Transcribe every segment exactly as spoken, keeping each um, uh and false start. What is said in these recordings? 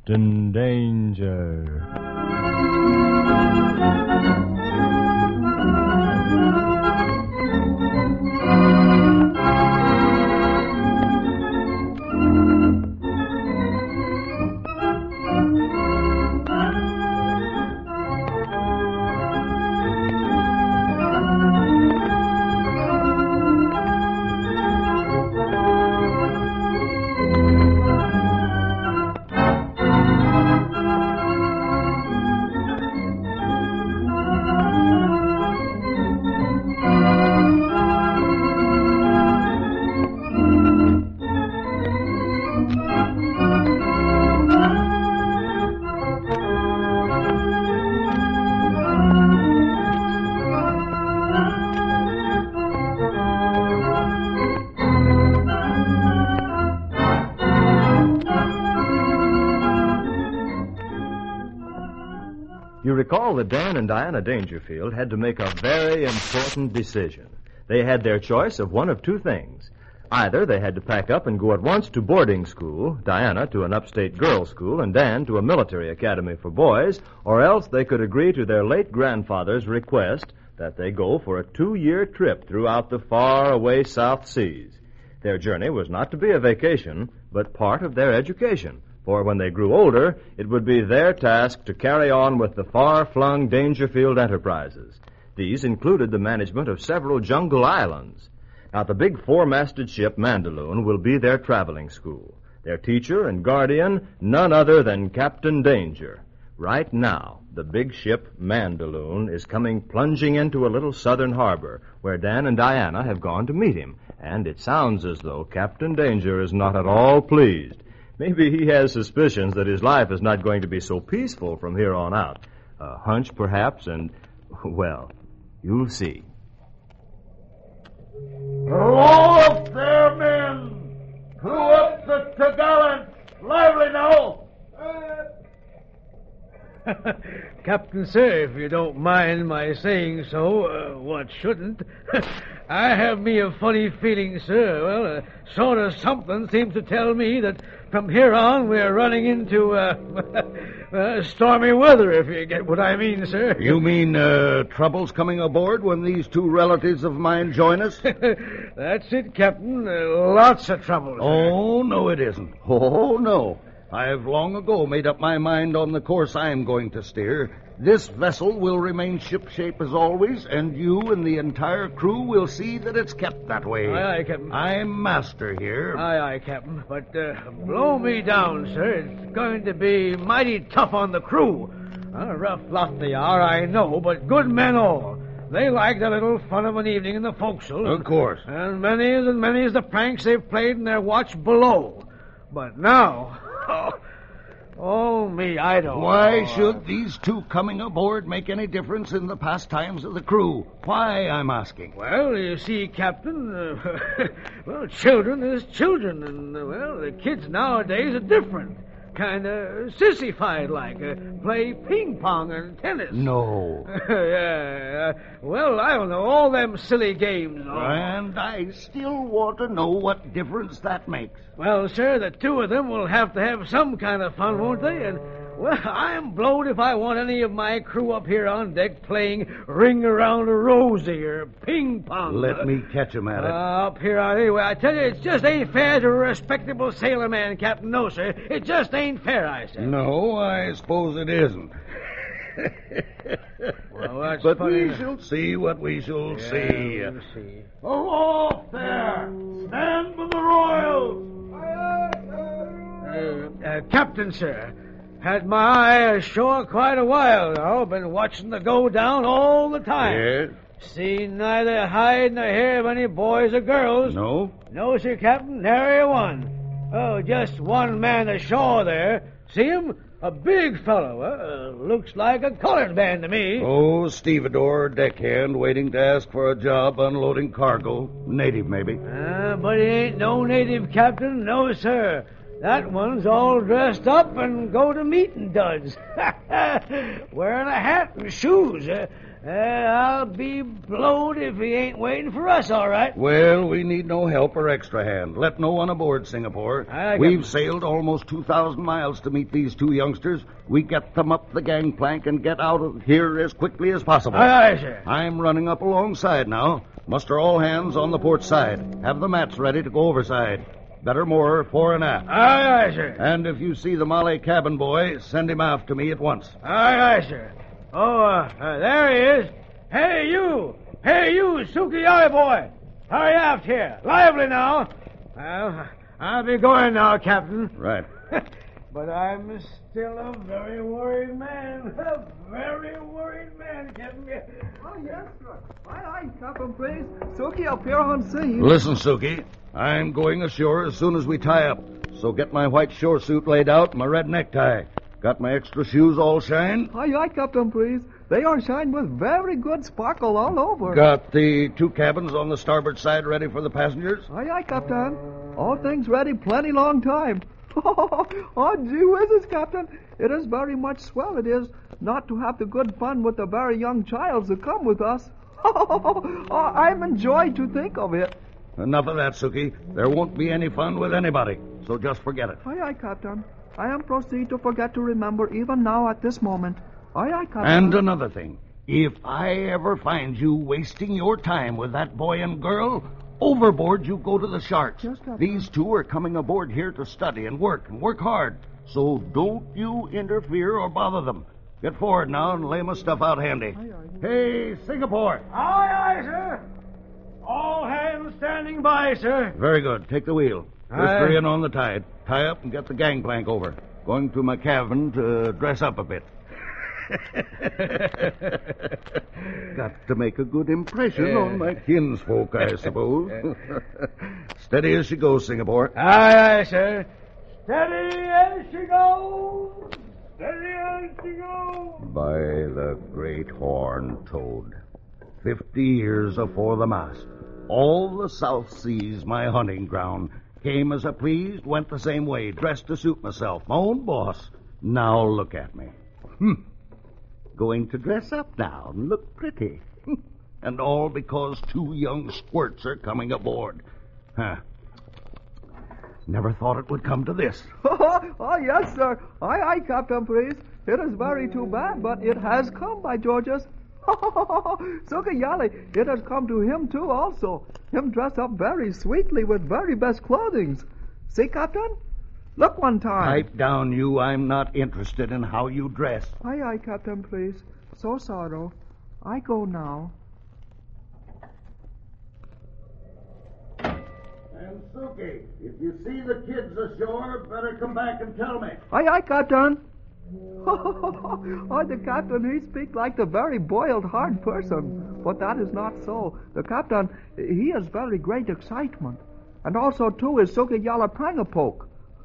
Captain Danger. You recall that Dan and Diana Dangerfield had to make a very important decision. They had their choice of one of two things. Either they had to pack up and go at once to boarding school, Diana to an upstate girls' school, and Dan to a military academy for boys, or else they could agree to their late grandfather's request that they go for a two-year trip throughout the far-away South Seas. Their journey was not to be a vacation, but part of their education. For when they grew older, it would be their task to carry on with the far-flung Dangerfield enterprises. These included the management of several jungle islands. Now, the big four-masted ship Mandaloun will be their traveling school. Their teacher and guardian, none other than Captain Danger. Right now, the big ship Mandaloun is coming plunging into a little southern harbor where Dan and Diana have gone to meet him. And it sounds as though Captain Danger is not at all pleased. Maybe he has suspicions that his life is not going to be so peaceful from here on out. A hunch, perhaps, and, well, you'll see. Roll up there, men! Crew up the Tagallant! Lively now! Captain, sir, if you don't mind my saying so, uh, what shouldn't? I have me a funny feeling, sir. Well, uh, sort of something seems to tell me that from here on we're running into uh, uh, stormy weather, if you get what I mean, sir. You mean uh, trouble's coming aboard when these two relatives of mine join us? That's it, Captain. Uh, lots of trouble, sir. Oh, no, it isn't. Oh, no. I've long ago made up my mind on the course I'm going to steer. This vessel will remain shipshape as always, and you and the entire crew will see that it's kept that way. Aye, aye, Captain. I'm master here. Aye, aye, Captain. But uh, blow me down, sir. It's going to be mighty tough on the crew. A rough lot they are, I know, but good men all. They like a little fun of an evening in the forecastle. Of course. And many and many is the pranks they've played in their watch below. But now... Oh, oh, me, I don't Why know. should these two coming aboard make any difference in the pastimes of the crew? Why, I'm asking. Well, you see, Captain, uh, well, children is children, and, uh, well, the kids nowadays are different. Kind of sissified like, uh, play ping pong and tennis. No. yeah, uh, well, I don't know, all them silly games. And, all. And I still want to know what difference that makes. Well, sir, the two of them will have to have some kind of fun, won't they? And, well, I'm blowed if I want any of my crew up here on deck playing ring around a rosy or ping pong. Let me catch 'em at it. Uh, up here on anyway. I tell you, it just ain't fair to a respectable sailor man, Captain. No, sir. It just ain't fair, I say. No, I suppose it isn't. Well, that's but funny. we shall see what we shall Yeah, see. we'll see. Aloft there! Stand with the royals! Uh, uh, Captain, sir. Had my eye ashore quite a while now. Been watching the go down all the time. Yes? Seen neither hide nor hair of any boys or girls. No? No, sir, Captain. Nary a one. Oh, just one man ashore there. See him? A big fellow. Uh, looks like a colored man to me. Oh, stevedore, deckhand, waiting to ask for a job unloading cargo. Native, maybe. Uh, but he ain't no native, Captain. No, sir. That one's all dressed up and go to meeting duds. Wearing a hat and shoes. Uh, Uh, I'll be blowed if he ain't waiting for us, all right. Well, we need no help or extra hand. Let no one aboard Singapore. I We've got- sailed almost two thousand miles to meet these two youngsters. We get them up the gangplank and get out of here as quickly as possible. Aye, aye, sir. I'm running up alongside now. Muster all hands on the port side. Have the mats ready to go overside. Better moor fore and aft. Aye, aye, sir. And if you see the Malay cabin boy, send him aft to me at once. Aye, aye, sir. Oh, uh, uh, there he is. Hey, you! Hey, you, Sukiyaki boy! Hurry aft here. Lively now. Well, I'll be going now, Captain. Right. But I'm still a very worried man. A very worried man, Captain. Oh, yes, sir. Aye, aye, Captain, please. Suki up here on scene. Listen, Suki. I'm going ashore as soon as we tie up. So get my white shore suit laid out and my red necktie. Got my extra shoes all shined? Aye, aye, Captain, please. They are shined with very good sparkle all over. Got the two cabins on the starboard side ready for the passengers? Aye, aye, Captain. All things ready plenty long time. Oh, gee whizzes, Captain. It is very much swell, it is, not to have the good fun with the very young childs that come with us. Oh, I'm enjoyed to think of it. Enough of that, Suki. There won't be any fun with anybody, so just forget it. Aye, aye, Captain. I am proceed to forget to remember even now at this moment. Aye, aye, Captain. And another thing. If I ever find you wasting your time with that boy and girl, overboard you go to the sharks. Yes, Captain. These two are coming aboard here to study and work, and work hard. So don't you interfere or bother them. Get forward now and lay my stuff out handy. Aye, aye. Hey, Singapore. Aye, aye, sir. All hands standing by, sir. Very good. Take the wheel. Aye. First three in on the tide. Tie up and get the gangplank over. Going to my cabin to dress up a bit. Got to make a good impression on my kinsfolk, I suppose. Steady as she goes, Singapore. Aye, aye, sir. Steady as she goes. Steady as she goes. By the great horn toad. Fifty years afore the mast. All the South Seas, my hunting ground. Came as I pleased, went the same way, dressed to suit myself. My own boss. Now look at me. Hmm. Going to dress up now and look pretty. And all because two young squirts are coming aboard. Huh. Never thought it would come to this. Oh, yes, sir. Aye, aye, Captain, please. It is very too bad, but it has come, by Georges. Sukiyaki, it has come to him, too, also. Him dressed up very sweetly with very best clothings. See, Captain? Look one time. Pipe down, you. I'm not interested in how you dress. Aye, aye, Captain, please. So sorrow. I go now. And Suki, if you see the kids ashore, better come back and tell me. Aye, aye, Captain. Oh, the captain, he speaks like the very boiled, hard person. But that is not so. The captain, he is very great excitement. And also, too, is Sukiyaki Prangapoke.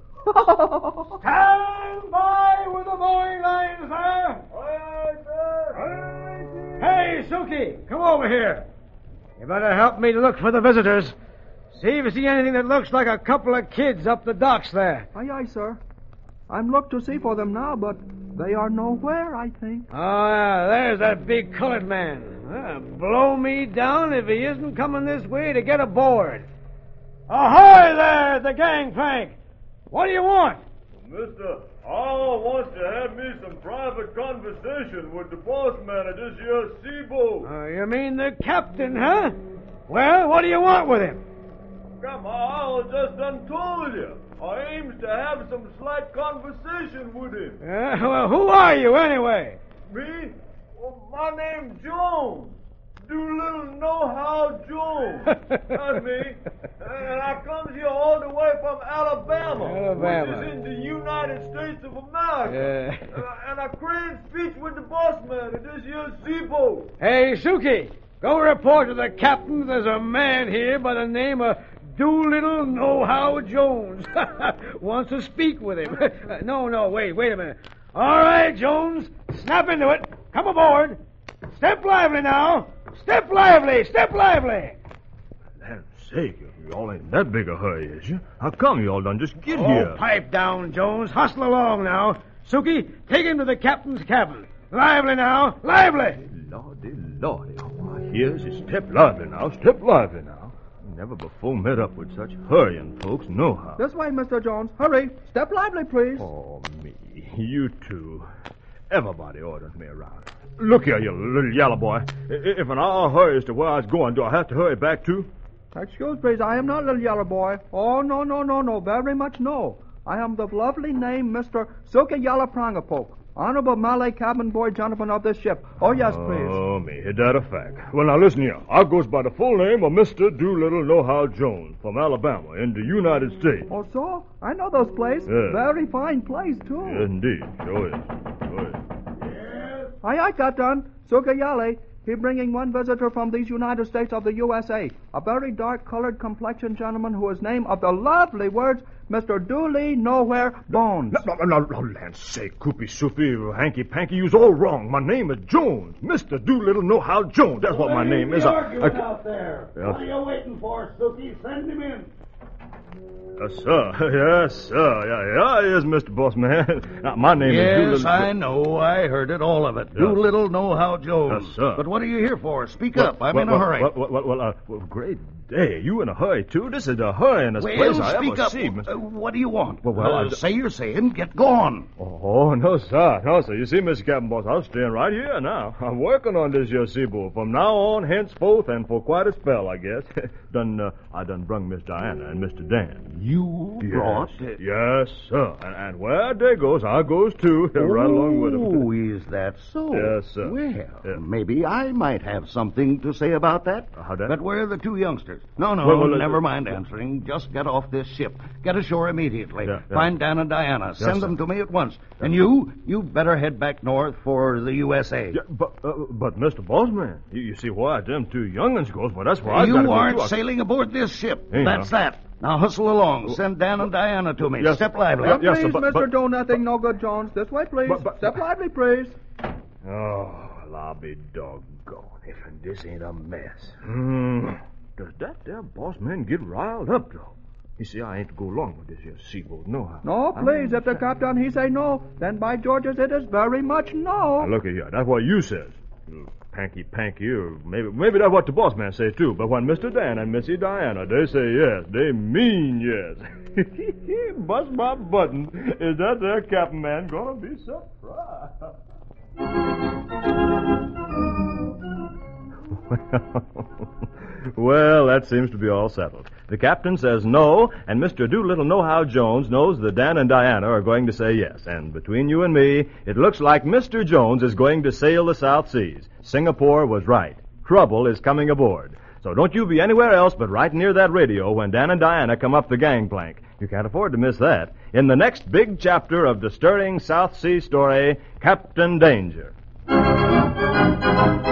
Stand by with the mooring lines, sir. Aye, sir. Hey, Suki, come over here. You better help me to look for the visitors. See if you see anything that looks like a couple of kids up the docks there. Aye, aye, sir. I'm looked to see for them now, but they are nowhere, I think. Oh, yeah, there's that big colored man. Uh, blow me down if he isn't coming this way to get aboard. Ahoy there at the gangplank! What do you want? Mister, I want to have me some private conversation with the boss man of this here seaboat. Uh, you mean the captain, huh? Well, what do you want with him? Grandma, I was just done told you. I aims to have some slight conversation with him. Uh, well, who are you, anyway? Me? Well, my name's Jones. Doolittle Know-How Jones. That's me. And I comes here all the way from Alabama, Alabama. which is in the United States of America. Yeah. Uh, and I crave speech with the boss man of this here seaboat. Hey, Suki, go report to the captain there's a man here by the name of Doolittle Know-How Jones. Wants to speak with him. no, no, wait, wait a minute. All right, Jones, snap into it. Come aboard. Step lively now. Step lively, step lively. Land's sake, y'all ain't that big a hurry, is you? How come y'all done just get Oh, here? pipe down, Jones. Hustle along now. Suki, take him to the captain's cabin. Lively now, lively. Lordy, Lordy, oh, here's his step lively now, step lively now. Never before met up with such hurrying folks, nohow. This way, Mister Jones. Hurry. Step lively, please. Oh, me. You too. Everybody orders me around. Look here, you little yellow boy. I- If an hour hurries to where I was going, do I have to hurry back too? Excuse, please. I am not little yellow boy. Oh, no, no, no, no. Very much no. I am the lovely name Mister Sukayala Prangapoke, honorable Malay cabin boy gentleman of this ship. Oh, yes, please. Oh, me. Is that a fact? Well, now listen here. I goes by the full name of Mister Doolittle Know-How Jones from Alabama in the United States. Oh, so? I know those place. Yeah. Very fine place, too. Yes, indeed. Sure is. Sure is. Aye, aye, Captain. Sukayale. He bringing one visitor from these United States of the U S A. A very dark-colored complexion gentleman who is named of the lovely words, Mister Dooley Nowhere Bones. No, no, no, no, land's sake, Koopy Soupy, Hanky Panky, you's all wrong. My name is Jones. Mister Doolittle Know-How Jones. That's what my name is. I- arguing I- out there. Yeah. What are you waiting for, Suki? Send him in. Yes, sir. Yes, sir. Yeah, yeah, yes, Mister Bossman. Now, my name is Yes, Doolittle. I know. I heard it, all of it. Yes. Doolittle Know-How Jones. Yes, sir. But what are you here for? Speak Well, up. I'm well, in a well, hurry. Well, well, well, well, uh, well, great day. You in a hurry, too? This is the hurriest Well, place I speak ever up. see. Uh, what do you want? Well, well, Uh, I d- say you're saying. Get gone. Oh, no, sir. No, sir. You see, Mister Captain Boss, I'm staying right here now. I'm working on this here seaboard from now on, henceforth, and for quite a spell, I guess. done, uh, I done brung Miss Diana and Mister Dan. You brought... Yes, yes sir. And, and where they goes, I goes too, right along with Oh, them. is that so? Yes, sir. Well, Yeah. maybe I might have something to say about that. Uh, how that? But where are the two youngsters? No, no, Well, well, uh, never uh, mind answering. Just get off this ship. Get ashore immediately. Yeah, yeah. Find Dan and Diana. Send sir. them to me at once. And you, you better head back north for the U S A. Yeah, but, uh, but Mister Bossman, you, you see why them two young'uns goes, well, that's where I you gotta go, aren't too. I- sailing aboard this ship. Hey, That's now. that. Now hustle along. Send Dan and Diana to me. Yes, Step sir. lively. Yeah, yes, please, sir, but- Mister but- Do Nothing No Good Jones. This way, please. But- but- Step lively, please. Oh, well, I'll be doggone if this ain't a mess. Hmm. Does that there boss man get riled up, though? You see, I ain't to go along with this here seaboat, no. I- No, please. If the captain he say no, then by Georges it is very much no. Now, look at here. That's what you says. You Panky Panky, or maybe maybe that's what the boss man say, too. But when Mister Dan and Missy Diana, they say yes, they mean yes. Bust my button. Is that there captain man gonna be surprised? Well, that seems to be all settled. The captain says no, and Mister Doolittle Know-How Jones knows that Dan and Diana are going to say yes. And between you and me, it looks like Mister Jones is going to sail the South Seas. Singapore was right. Trouble is coming aboard. So don't you be anywhere else but right near that radio when Dan and Diana come up the gangplank. You can't afford to miss that. In the next big chapter of the stirring South Sea story, Captain Danger.